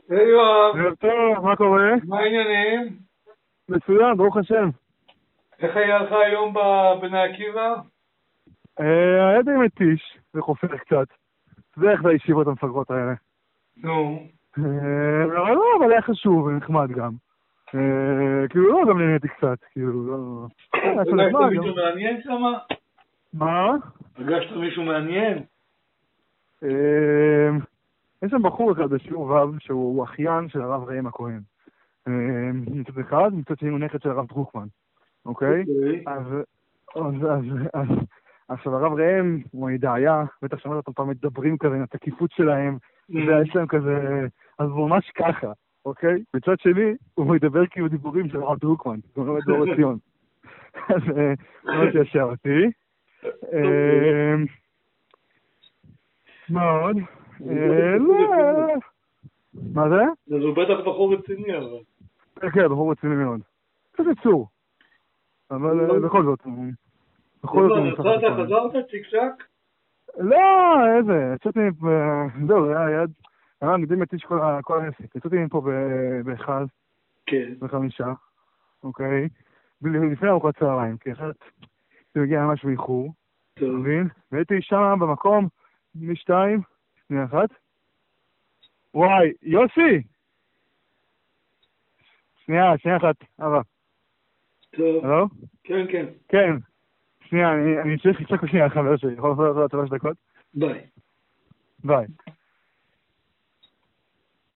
היי יואב, ערב טוב, מה קורה? מה העניינים? מצוין, ברוך השם. איך היה לך היום בבני עקיבא? היה די מתיש, זה חופר קצת. זה איך זה הישיבות המפגרות האלה. נו. אבל לא, אבל היה חשוב ונחמד גם. כאילו לא, גם נהניתי קצת, כאילו לא... היה קצת הרגשת נחמד גם. מישהו מעניין שמה? מה? הרגשת מישהו מעניין? יש שם בחור אחד בשיעור ו' שהוא אחיין של הרב ראם הכהן. מצד אחד, מצד שני הוא נכד של הרב דרוקמן. אוקיי? אז עכשיו הרב ראם הוא הידעיה, בטח שמעת אותם פעם מדברים כזה, את התקיפות שלהם, ויש להם כזה, אז הוא ממש ככה, אוקיי? מצד שני, הוא מדבר כאילו דיבורים של הרב דרוקמן, הוא לומד באור עציון. אז זה ממש ישר אותי. מה עוד? לא... מה זה? אז הוא בטח בחור רציני אבל. כן, בחור רציני מאוד. קצת יצור. אבל בכל זאת, בכל זאת הוא מוסף את הכל. חזרת צ'יק צ'ק? לא, איזה, יצאתי, זהו, היה די מתיש כל העסק. יצאתי מפה באחד, בחמישה, אוקיי? לפני ארוחת צהריים, כי אחת זה מגיע ממש באיחור, מבין? והייתי שם במקום, משתיים, שנייה אחת. וואי, יוסי! שנייה אחת, אבא. טוב. הלו? כן, כן. כן. שנייה, אני צריך לצחק שנייה, חבר שלי. יכול לעשות 3 דקות? ביי. ביי.